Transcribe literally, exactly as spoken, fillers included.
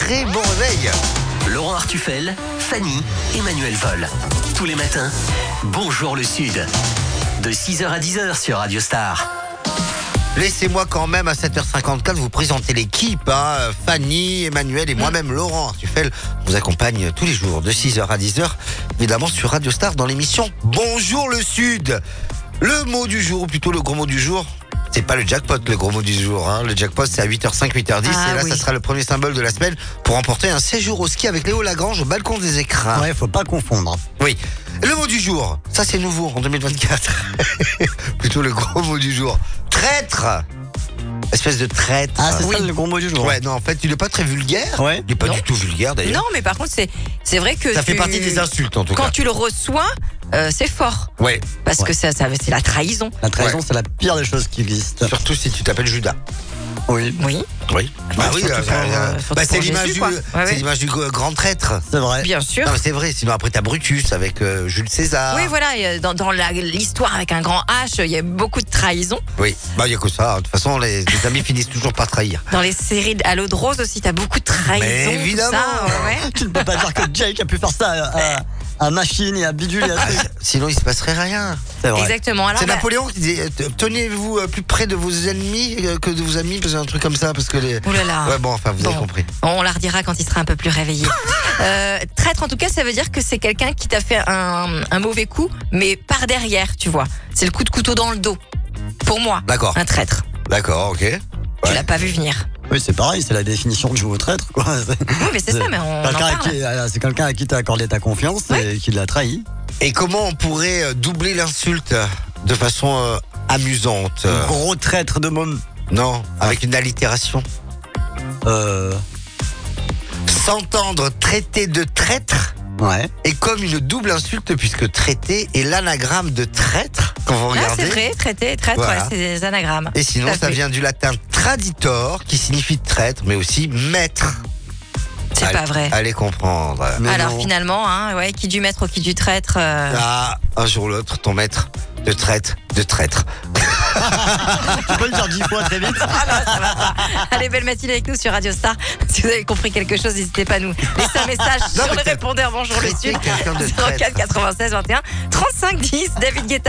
très bon réveil. Laurent Artufel, Fanny, Emmanuel Vol. Tous les matins, bonjour le Sud. De six heures à dix heures sur Radio Star. Laissez-moi quand même à sept heures cinquante-quatre vous présenter l'équipe. Hein. Fanny, Emmanuel et moi-même Laurent Artufel vous accompagne tous les jours de six heures à dix heures, évidemment sur Radio Star dans l'émission Bonjour le Sud. Le mot du jour, ou plutôt le gros mot du jour, c'est pas le jackpot le gros mot du jour. Hein. Le jackpot c'est à huit heures cinq, huit heures dix Ah, et là oui. ça sera le premier symbole de la semaine pour remporter un séjour au ski avec Léo Lagrange au balcon des écrins. Ouais, faut pas confondre. Oui. Le mot du jour, ça c'est nouveau en deux mille vingt-quatre. Plutôt le gros mot du jour. Traître. Espèce de traître. Ah, c'est Oui. ça le gros mot du jour. Ouais, non, en fait, il est pas très vulgaire. Ouais. Il est pas Non. du tout vulgaire d'ailleurs. Non, mais par contre, c'est c'est vrai que Ça fait tu- partie des insultes en tout quand cas. tu le reçois, euh, c'est fort Ouais. parce Ouais. que ça, ça c'est la trahison. La trahison, Ouais. c'est la pire des choses qui existent. Surtout si tu t'appelles Judas. Oui, Oui, Oui. Bah oui, surtout euh, pour, euh, euh, bah, surtout c'est pour l'image Jésus, du, quoi. Ouais, c'est ouais. l'image du euh, grand traître. c'est vrai. bien sûr. Non, mais c'est vrai. Sinon après t'as Brutus avec euh, Jules César. Oui, voilà, et, euh, dans, dans la- l'histoire avec un grand H, il y a beaucoup de trahison. Oui. Bah il y a que ça. De toute façon, les, les amis finissent toujours par trahir. Dans les séries de- à l'eau de rose aussi, t'as beaucoup de trahison. Mais tout évidemment. ça, ouais, ouais. Tu ne peux pas dire que Jake a pu faire ça à, à- à Machine et à Bidule et à truc. Sinon il se passerait rien. C'est vrai. Exactement. Alors, C'est bah, Napoléon qui disait euh, tenez-vous euh, plus près de vos ennemis euh, que de vos amis, parce que c'est un truc comme ça, parce que les. ouh là là. Ouais bon, enfin vous avez Bon. compris. On la redira quand il sera un peu plus réveillé. euh, traître, en tout cas, ça veut dire que c'est quelqu'un qui t'a fait un, un mauvais coup, mais par derrière, tu vois. C'est le coup de couteau dans le dos. Pour moi, D'accord. un traître. D'accord, ok. Tu Ouais. l'as pas vu venir. Oui, c'est pareil, c'est la définition du mot traître, quoi. C'est- Oui, mais c'est ça, mais on, on en quelqu'un à parle. qui- euh, C'est quelqu'un à qui t'as accordé ta confiance et qui l'a trahi. Et comment on pourrait euh, doubler l'insulte de façon euh, amusante euh, Gros traître de môme. Non, avec une allitération. Euh. S'entendre traiter de traître Ouais. est comme une double insulte puisque traiter est l'anagramme de traître quand vous Ah, regardez. c'est vrai, traité, traître, Voilà. ouais, c'est des anagrammes. Et sinon, Tout à ça fait. vient du latin traditor qui signifie traître mais aussi maître. C'est Allez- pas vrai. Allez comprendre. Mais Alors non. finalement, hein, ouais, qui du maître ou qui du traître euh, Ah, un jour ou l'autre, ton maître de traite, de traître. Tu peux le dire dix fois très vite. Allez, belle matinée avec nous sur Radio Star. Si vous avez compris quelque chose, n'hésitez pas à nous laisser un message Non, sur mais le t'as répondeur Bonjour le traité Sud. quelqu'un de zéro quatre traître. quatre-vingt-seize vingt et un trente-cinq dix. David Guetta.